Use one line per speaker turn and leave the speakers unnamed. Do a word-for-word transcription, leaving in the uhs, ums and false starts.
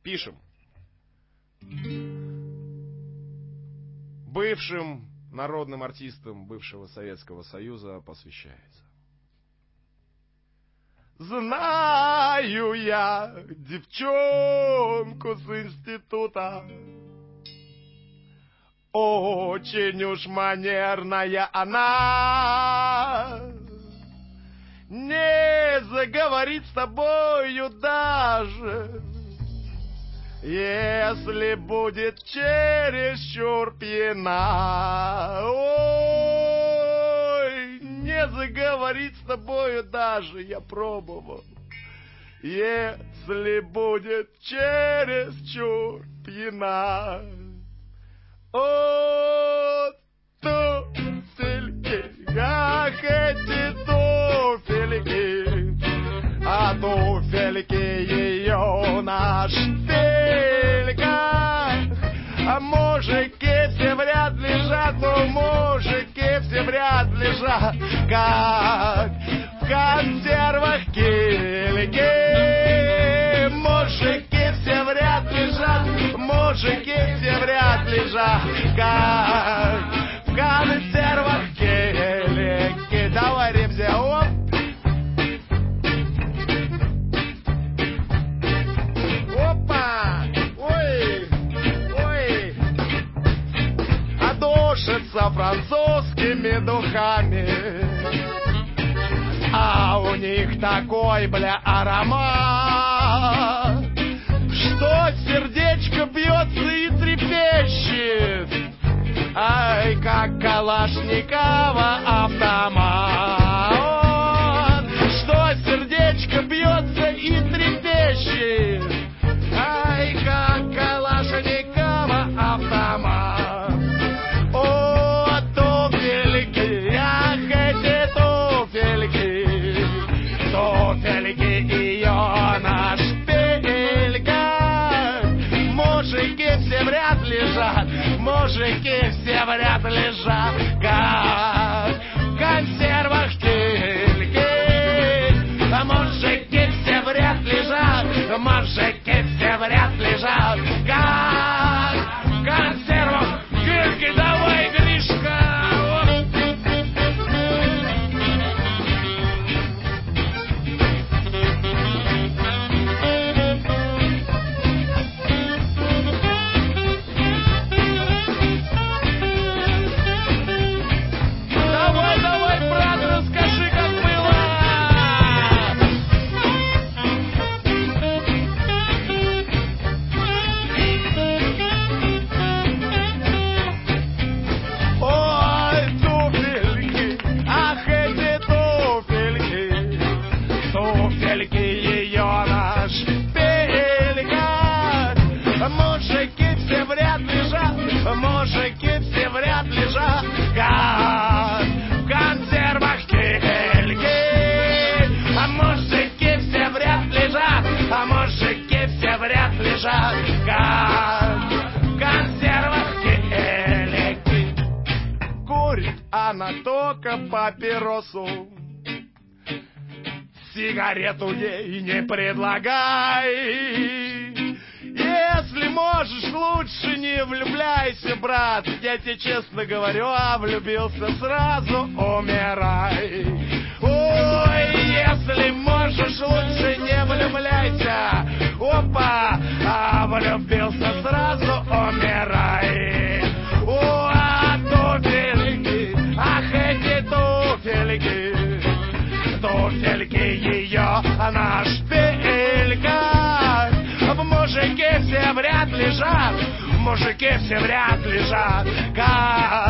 Пишем. Бывшим народным артистам бывшего Советского Союза посвящается. Знаю я девчонку с института, очень уж манерная она, не заговорит с тобою даже, если будет чересчур пьяна. Ой, не заговорит с тобою даже, я пробовал, если будет чересчур пьяна. О, туфельки, ах, эти туфельки, а туфельки ее на шпильках. А мужики все в ряд лежат, ну мужики все в ряд лежат, как в консервах кильки. Мужики все в ряд лежат, мужики все в ряд лежат, как в консервах кильки. Давай, Ремзя, оп! Опа! Ой! Ой! А душится французскими духами, а у них такой, бля, аромат, что сердечко бьется и трепещет, ай, как Калашникова автомат. Что сердечко бьется и трепещет, ай, как Калашникова автомат. О, туфельки, ах, эти туфельки, туфельки ее на шпильках. Мужики все в ряд лежат, мужики все в ряд лежат, как в консервах кильки. А мужики все в ряд лежат, мужики все в ряд лежат, как в консервах кильки. Давай, Гришка! Мужики все в ряд лежат, как в консервах кильки. А мужики все в ряд лежат, а мужики все в ряд лежат, как в консервах кильки. Курит она только папиросу, сигарету ей не предлагай. Если можешь, лучше не влюбляйся, брат. Я тебе честно говорю, а влюбился сразу, умирай. Ой, если можешь, лучше не влюбляйся. Опа, а влюбился сразу, умирай. О, а туфельки, ах, эти туфельки, туфельки ее на шпильках. Мужики все в ряд лежат, мужики все в ряд лежат, как